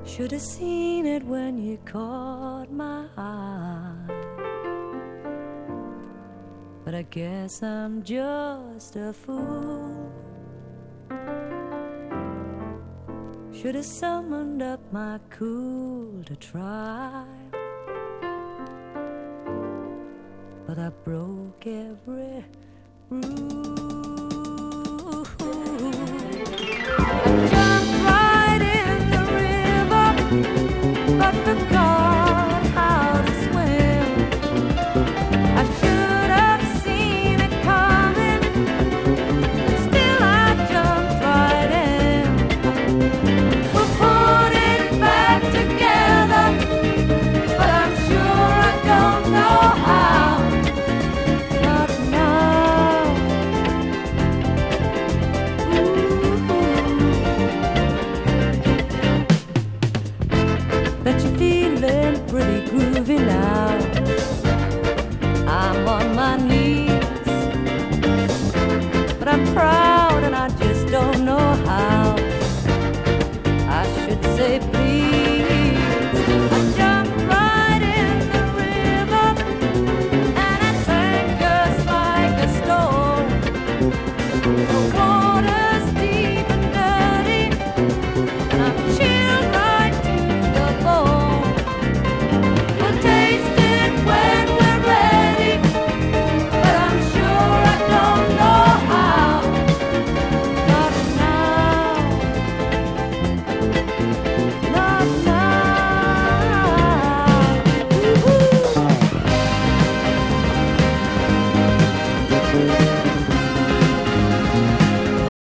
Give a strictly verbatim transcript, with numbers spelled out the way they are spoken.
Should have seen it when you caught my eye. But I guess I'm just a fool. Should have summoned up my cool to try. But I broke every rule. I